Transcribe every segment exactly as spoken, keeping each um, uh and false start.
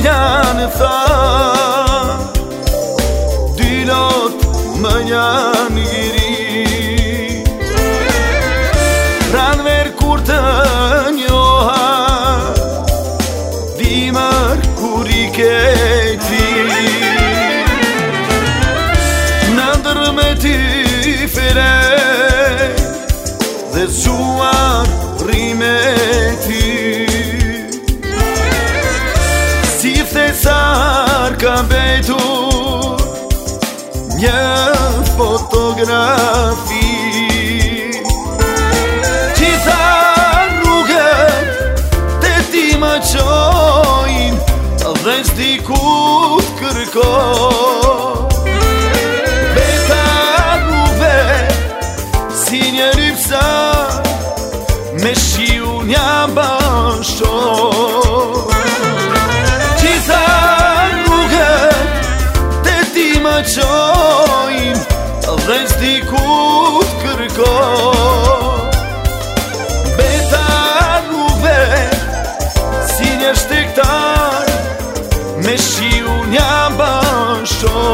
janë tha, dy lot më janë gjiri. Ranë verë kur të njoha, dimër kur i keti, në ndër me ty fere, dhe zuar rime ty. Si thesar ka betur një fotografi, gjitha rrugët të ti më qojnë, dhe s'di ku t'kërko. Beta rrugëve si një rypsa, me shiu një bashko. Gjitha rrugët të ti më qojnë, dhe s'di ku t'kërko. Beta rrugëve si një shtektar, me shiu një bashko.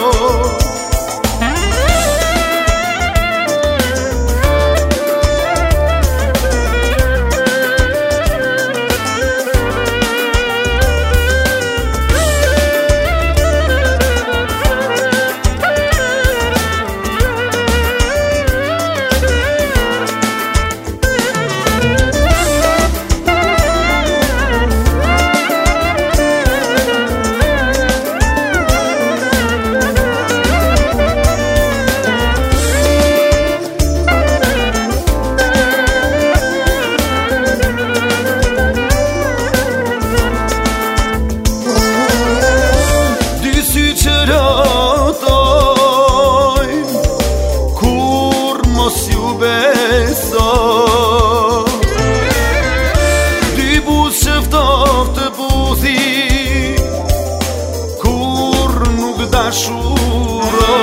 Dy buzë shëftof të buthi, kur nuk dashuro.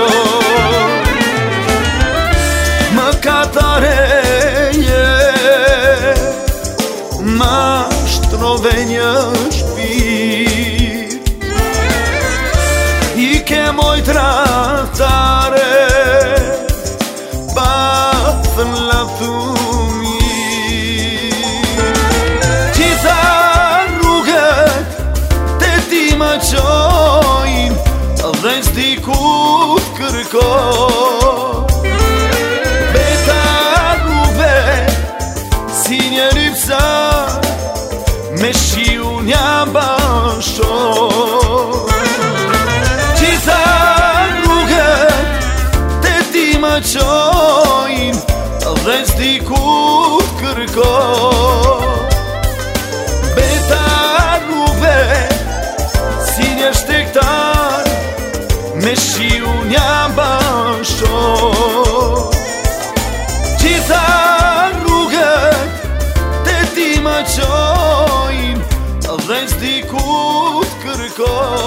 Më katareje, ma shtrove një shpir, i ke moj trahtare, bathën laptumi. Gjitha rrugët të ti më qojnë, dhe s'di ku t'kërko. Beta rrugëve si një rypsa, me shiu një bashko. Gjitha rrugët të ti më qojnë, dhe s'di ku t'kërko. Beta rrugëve si një shtektar, me shiu një bashko. Gjitha rrugët të ti më qojnë, dhe s'di ku t'kërko.